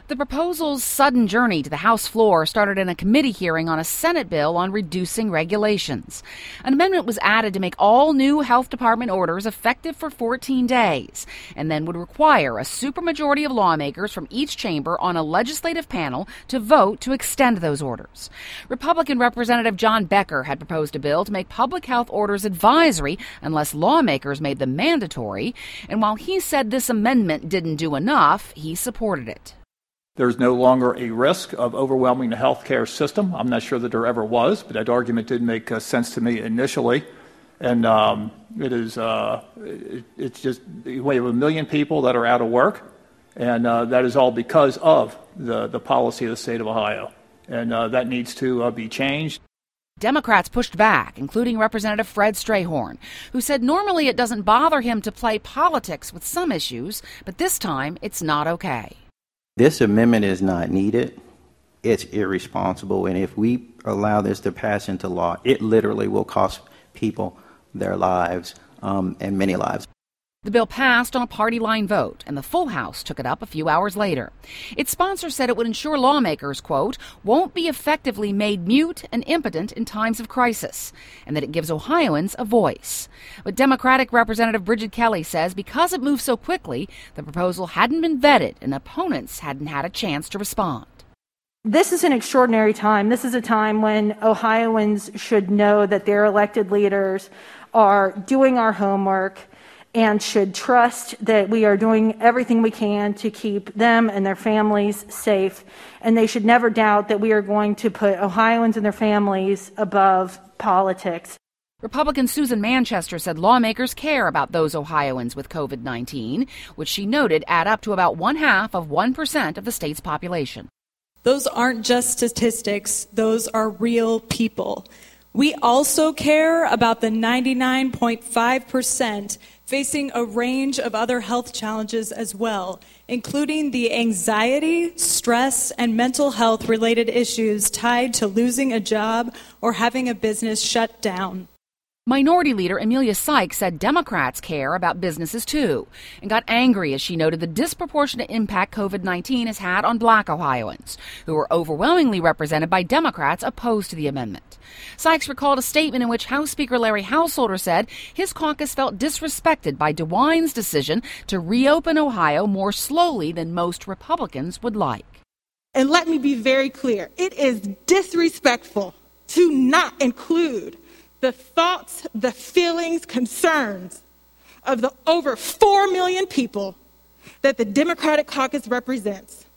The proposal's sudden journey to the House floor started in a committee hearing on a Senate bill on reducing regulations. An amendment was added to make all new health department orders effective for 14 days, and then would require a supermajority of lawmakers from each chamber on a legislative panel to vote to extend those orders. Republican Representative John Becker had proposed a bill to make public health orders advisory unless lawmakers made them mandatory, and while he said this amendment didn't do enough, he supported it. There's no longer a risk of overwhelming the healthcare system. I'm not sure that there ever was, but that argument did make sense to me initially. And it's just we have 1 million people that are out of work, and that is all because of the policy of the state of Ohio. And that needs to be changed. Democrats pushed back, including Representative Fred Strayhorn, who said normally it doesn't bother him to play politics with some issues, but this time it's not okay. This amendment is not needed. It's irresponsible. And if we allow this to pass into law, it literally will cost people their lives and many lives. The bill passed on a party line vote, and the full House took it up a few hours later. Its sponsor said it would ensure lawmakers, quote, won't be effectively made mute and impotent in times of crisis, and that it gives Ohioans a voice. But Democratic Representative Bridget Kelly says because it moved so quickly, the proposal hadn't been vetted and opponents hadn't had a chance to respond. This is an extraordinary time. This is a time when Ohioans should know that their elected leaders are doing our homework and should trust that we are doing everything we can to keep them and their families safe. And they should never doubt that we are going to put Ohioans and their families above politics. Republican Susan Manchester said lawmakers care about those Ohioans with COVID-19, which she noted add up to about 0.5% of the state's population. Those aren't just statistics. Those are real people. We also care about the 99.5% facing a range of other health challenges as well, including the anxiety, stress, and mental health related issues tied to losing a job or having a business shut down. Minority Leader Emilia Sykes said Democrats care about businesses too, and got angry as she noted the disproportionate impact COVID-19 has had on Black Ohioans, who were overwhelmingly represented by Democrats opposed to the amendment. Sykes recalled a statement in which House Speaker Larry Householder said his caucus felt disrespected by DeWine's decision to reopen Ohio more slowly than most Republicans would like. And let me be very clear, it is disrespectful to not include the thoughts, the feelings, concerns of the over 4 million people that the Democratic caucus represents.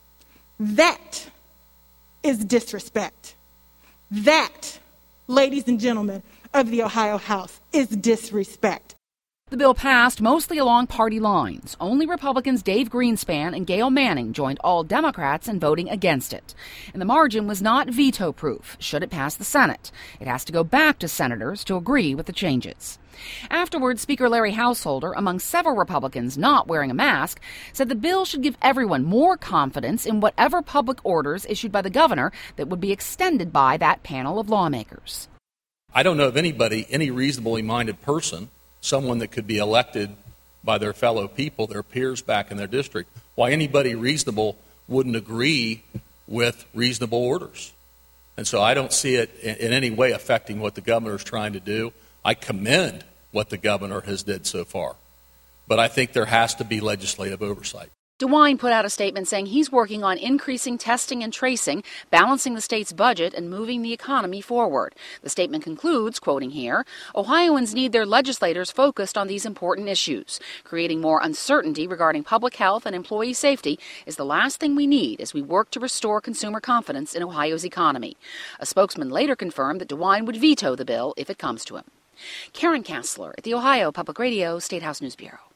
That is disrespect. That, ladies and gentlemen of the Ohio House, is disrespect. The bill passed mostly along party lines. Only Republicans Dave Greenspan and Gail Manning joined all Democrats in voting against it. And the margin was not veto-proof, should it pass the Senate. It has to go back to senators to agree with the changes. Afterwards, Speaker Larry Householder, among several Republicans not wearing a mask, said the bill should give everyone more confidence in whatever public orders issued by the governor that would be extended by that panel of lawmakers. I don't know of anybody, any reasonably minded person, someone that could be elected by their fellow people, their peers back in their district, why anybody reasonable wouldn't agree with reasonable orders. And so I don't see it in any way affecting what the governor is trying to do. I commend what the governor has did so far. But I think there has to be legislative oversight. DeWine put out a statement saying he's working on increasing testing and tracing, balancing the state's budget, and moving the economy forward. The statement concludes, quoting here, Ohioans need their legislators focused on these important issues. Creating more uncertainty regarding public health and employee safety is the last thing we need as we work to restore consumer confidence in Ohio's economy. A spokesman later confirmed that DeWine would veto the bill if it comes to him. Karen Kassler at the Ohio Public Radio State House News Bureau.